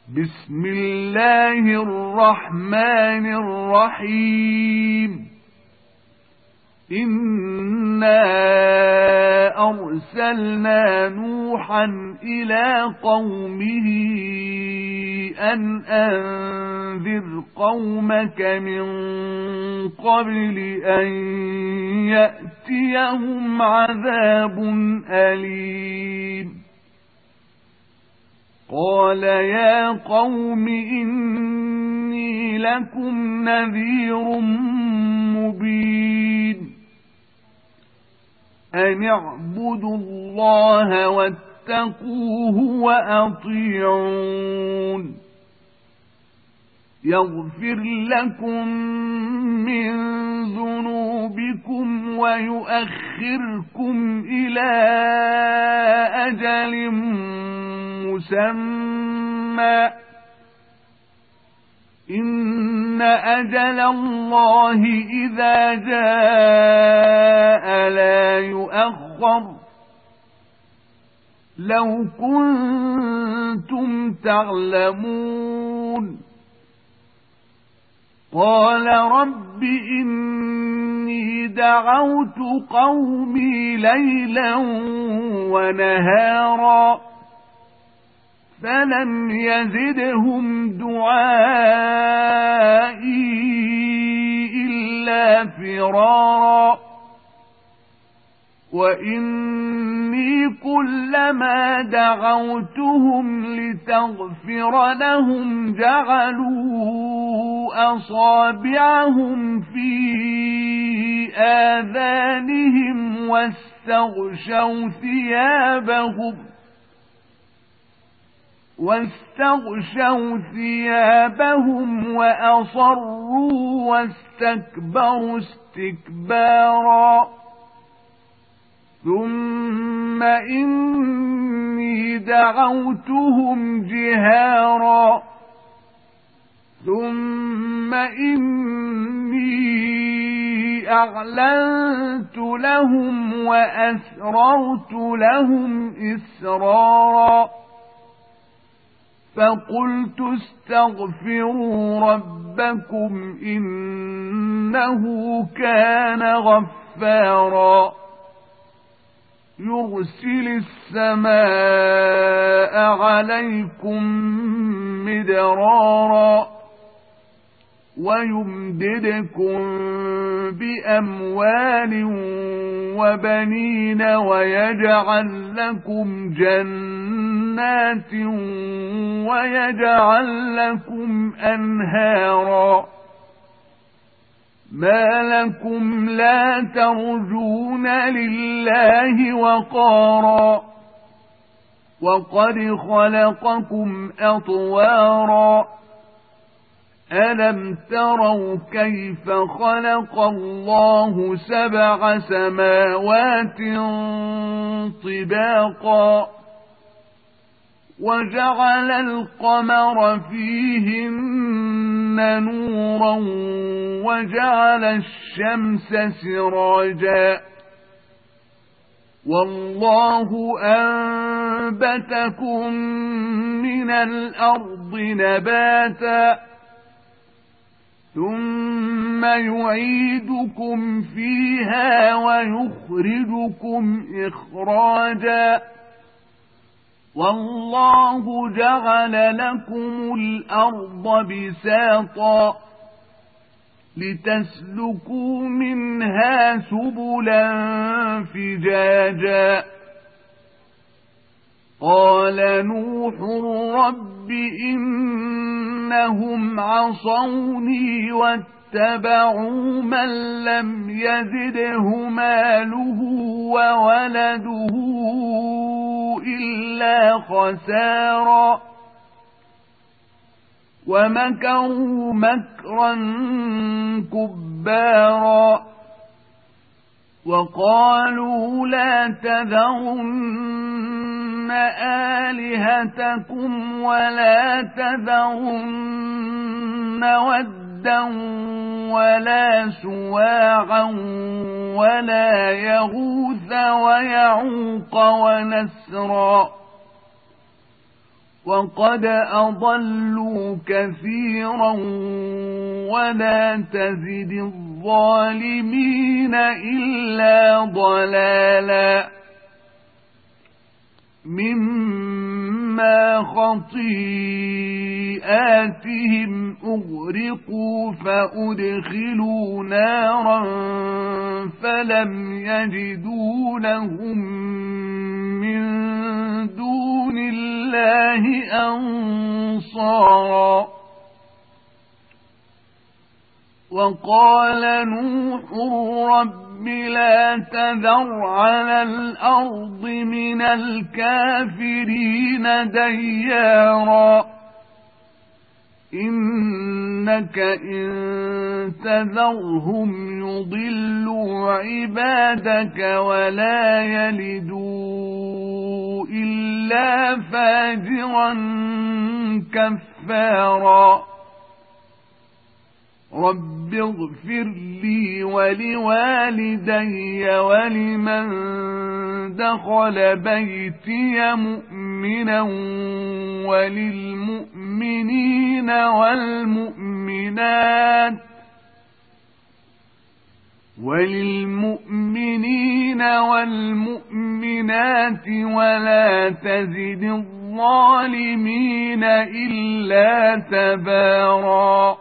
بسم الله الرحمن الرحيم إنا أرسلنا نوحا إلى قومه أن أنذر قومك من قبل أن يأتيهم عذاب أليم قال يا قوم إني لكم نذير مبين أن اعبدوا الله واتقوه وأطيعون يغفر لكم من ذنوبكم ويؤخركم إلى أجل مسمى إن أجل الله إذا جاء لا يؤخر لو كنتم تعلمون قال رب إني دعوت قومي ليلا ونهارا فلم يزدهم دعائي إلا فرارا وإني كلما دعوتهم لتغفر لهم جعلوا أصابعهم في آذانهم واستغشوا ثيابهم وأصروا واستكبروا استكبارا ثم إني دعوتهم جهارا ثم إني أعلنت لهم وأسررت لهم إسرارا فقلت استغفروا ربكم إنه كان غفارا يرسل السماء عليكم مدرارا ويمددكم بأموال وبنين ويجعل لكم جنات ويجعل لكم أنهارا ما لكم لا ترجون لله وقارا وقد خلقكم أطوارا ألم تروا كيف خلق الله 7 سماوات طباقا وجعل القمر فيهن نورا وجعل الشمس سراجا والله أنبتكم من الأرض نباتا ثم يعيدكم فيها ويخرجكم إخراجا والله جعل لكم الأرض بساطا لتسلكوا منها سبلا فجاجا قال نوح رب إنهم عصوني واتبعوا من لم يزده ماله وولده إلا خسارا ومكروا مكرا كبارا وقالوا لا تذرن آلهتكم ولا تذرن ودا ولا سواعا ولا يغوث ويعوق ونسرا وقد أضلوا كثيرا ولا تزد الظالمين إلا ضلالا مما خطيئاتهم أغرقوا فأدخلوا نارا فلم يجدوا لهم من دون الله أنصارا وقال نوح رب لا تذر على الأرض من الكافرين ديارا إنك إن تذرهم يضلوا عبادك ولا يلدوا إلا فاجرا كفارا رب اغفر لي ولوالدي ولمن دخل بيتي مؤمنا وللمؤمنين والمؤمنات ولا تزد الظالمين إلا تبارا